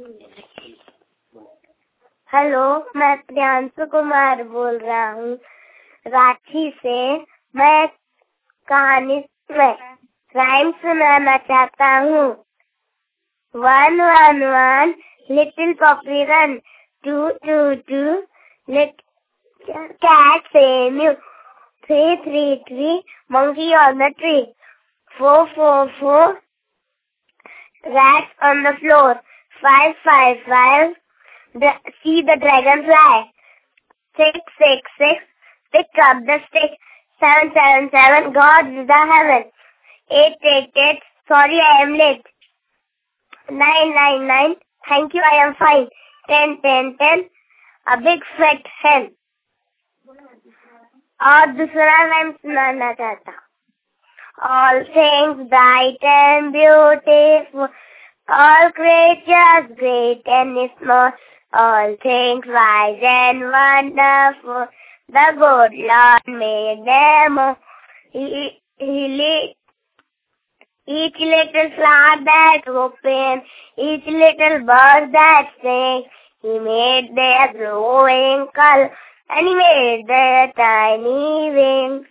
Hello, मैं प्रियांशु कुमार बोल रहा हूँ रांची से। मैं कहानी में राइम सुनाना चाहता हूँ। 1 1 1 little puppy run, 2 2 2 little cat say mew, 3 3 3 monkey on the tree, 4 4 4 rats on the floor, 5 5 5 see the dragon fly, 6 6 6 pick up the stick, 7 7 7 God is the heaven, 8 8 8 sorry I am late, 9 9 9 thank you I am fine, 10 10 10 a big fat hen। और दूसरा मैं सुनाना चाहता हूँ। All things bright and beautiful, all creatures great and small, all things wise and wonderful, the good Lord made them all. Each little flower that opens, each little bird that sings, He made their glowing color and He made their tiny wings।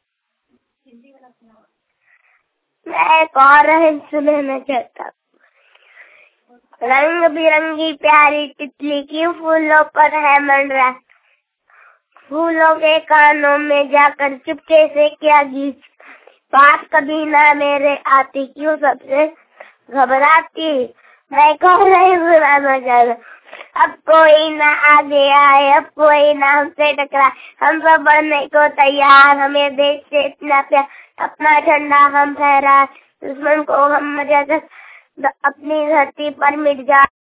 मैं एक और रंग सुनाना चाहता हूँ। रंग बिरंगी प्यारी तितली की फूलों पर है मंडरा, फूलों के कानों में जाकर चुपके से क्या गीत, बात कभी ना मेरे आती क्यों सबसे घबराती। मैं कौन नहीं सुनाना चाहता। अब कोई ना आगे आए, अब कोई ना हमसे टकराए, हम सब बढ़ने को तैयार, हमें देश से इतना प्यार, अपना झंडा हम फहराए, दुश्मन को हम मजा अपनी धरती पर मिट जाए।